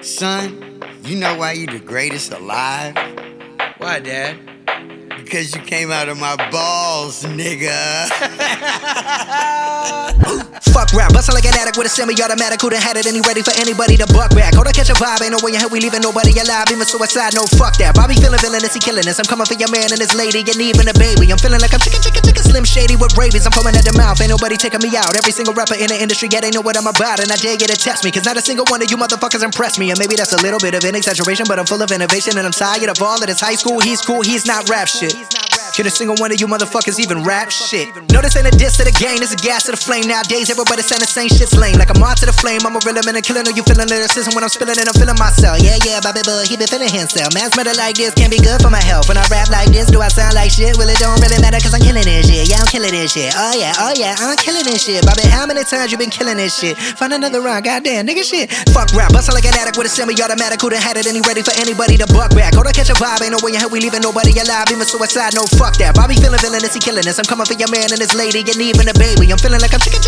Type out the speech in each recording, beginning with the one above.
Son, you know why you the greatest alive? Why, Dad? Because you came out of my balls, nigga. Fuck rap, bustin' like an addict with a semi-automatic. Who done had it and he ready for anybody to buck back? Hold on, catch a vibe, ain't no way in hell we leaving nobody alive. Even suicide, no fuck that. Bobby feeling villainous, he killing us. I'm coming for your man and his lady, and even a baby. I'm feeling like I'm chicken, Slim Shady with rabies. I'm foaming at the mouth, ain't nobody taking me out. Every single rapper in the industry, yeah, they know what I'm about. And I dare you to test me, cause not a single one of you motherfuckers impress me. And maybe that's a little bit of an exaggeration, but I'm full of innovation. And I'm tired of all of this high school, he's cool, he's not rap shit. Can a single one of you motherfuckers even rap shit? No, this ain't a diss to the game, this is gas to the flame. Nowadays, everybody saying the same shit's lame. Like I'm on to the flame, I'm a real man and killing. Are you feeling lyricism when I'm spilling and I'm feeling myself? Yeah, Bobby Bull, he been feeling himself. Man's better like this, can't be good for my health. When I rap like this, do I sound like shit? Well, it don't really matter cause I'm killing this shit. Yeah, I'm killing this shit. Oh yeah, I'm killing this shit. Bobby, how many times you been killing this shit? Find another rhyme, goddamn, nigga shit. Fuck rap, bustin' like an addict with a semi-automatic. Who done had it and he ready for anybody to buck back? Hold on, catch a vibe, ain't no way in hell we leaving nobody alive. Even suicide, no fuck that. Bobby feeling villainous, he killing us. I'm coming for your man and his lady, and even a baby. I'm feeling like I'm chicken,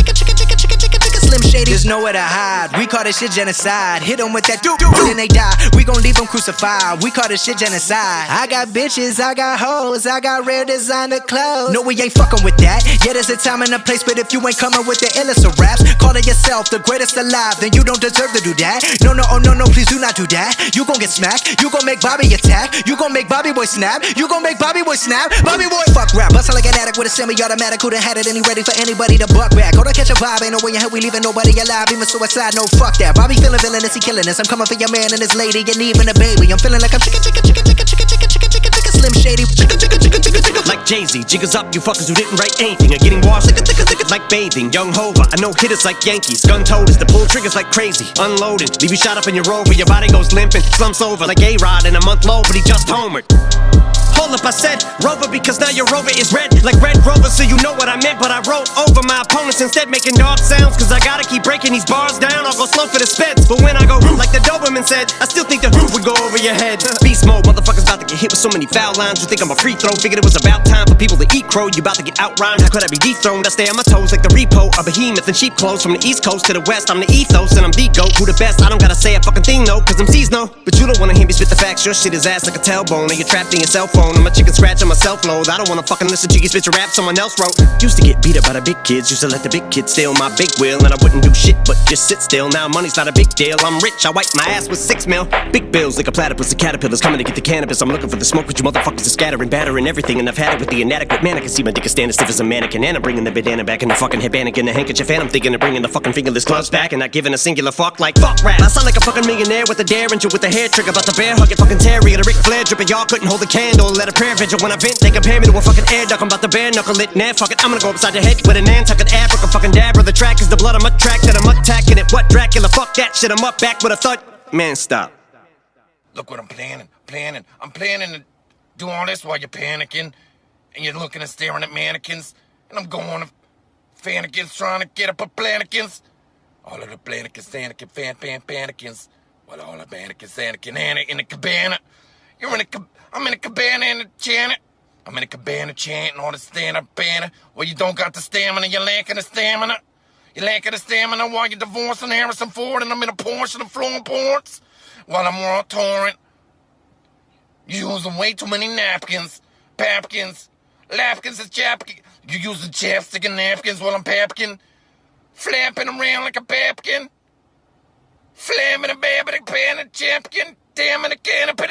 Slim Shady. There's nowhere to hide. We call this shit genocide. Hit them with that then they die. We gon' leave them crucified. We call this shit genocide. I got bitches, I got hoes, I got rare designer clothes. No, we ain't fucking with that. Yeah, there's a time and a place, but if you ain't coming with the illest of raps, calling yourself the greatest alive, then you don't deserve to do that. No, please do not do that. You gon' get smacked. You gon' make Bobby attack. You gon' make Bobby boy snap. You gon' make Bobby boy snap. Bobby boy, fuck rap. Bustin' like an addict with a semi-automatic. Who done had it and he ready for anybody to buck back? Hold on, catch a vibe, ain't no way in hell we leaving nobody alive. Even suicide, no fuck that. Bobby feeling villainous, he killing us. I'm coming for your man and his lady, and even a baby. I'm feeling like I'm chicken, Slim Shady. Like Jay-Z, jiggers up, you fuckers who didn't write anything are getting washed like bathing. Young Hova, I know hitters like Yankees. Gun toters, the pull triggers like crazy. Unloaded, leave you shot up in your Rover. Your body goes limp and slumps over like A-Rod in a month low, but he just homered. Hold up, I said Rover because now your Rover is red like Red Rover, so you know what I meant. But I wrote over my opponents instead, making dog sounds, cause I gotta keep breaking these bars down. I'll go slow for the speds, but when I go like the Doberman said, I still think the roof would go over your head. Beast mode, motherfuckers about to get hit with so many foul lines. You think I'm a free throw, figured it was about time for people to eat crow. You about to get outrhymed, how could I be dethroned? I stay on my toes like the repo, a behemoth in sheep clothes. From the east coast to the west, I'm the ethos and I'm the GOAT. Who the best? I don't gotta say a fucking thing, no, cause MCs know. But you don't wanna hear me spit the facts, your shit is ass like a tailbone, and you're trapped in your cell phone. I'm a chicken scratch on my self-load. I don't wanna fucking listen to you spit your rap someone else wrote. Used to get beat up by the big kids, used to let the big kids steal my big wheel, and I wouldn't do shit but just sit still. Now money's not a big deal, I'm rich, I wipe my ass with 6 mil. Big bills like a platypus of caterpillars coming to get the cannabis. I'm looking for the smoke, but you motherfuckers are scattering, battering everything, and I've had it with the inadequate man. I can see my dick is standing stiff as a mannequin, and I'm bringing the bandana back in the fucking headband and the handkerchief, and I'm thinking of bringing the fucking fingerless gloves back and not giving a singular fuck like fuck rap. I sound like a fucking millionaire with a derringer with a hair trigger, about to bear hug it fucking terrier, the Ric Flair dripper. Y'all couldn't hold a candle, let a prayer vigil when I vent. They compare me to a fucking air duck, I'm about to bare knuckle it. Nah, fuck it, I'm gonna go upside your head with a Nantucket Africa fucking dab. The track is the blood I'm attracted, I'm attacking it. What Dracula, fuck that shit, I'm up back with a thud. Man, stop. Look what I'm planning. I'm planning to do all this while you're panicking, and you're looking and staring at mannequins, and I'm going to fannikins trying to get up a planikins. All of the planikins, panikins. Well, all the mannequins, Anna in the cabana. I'm in a cabana in the Janet. I'm in a cabana chanting all the stand-up banner. Well, you don't got the stamina, you're lacking the stamina. You're lacking the stamina while you're divorcing Harrison Ford, and I'm in a Porsche and I'm flowing ports while I'm on torrent. You're using way too many napkins, papkins, lapkins and chapkins. You're using chapstick and napkins while I'm papkin, flapping around like a papkin, flamming a babbing a pan of chapkin, damn it, a can of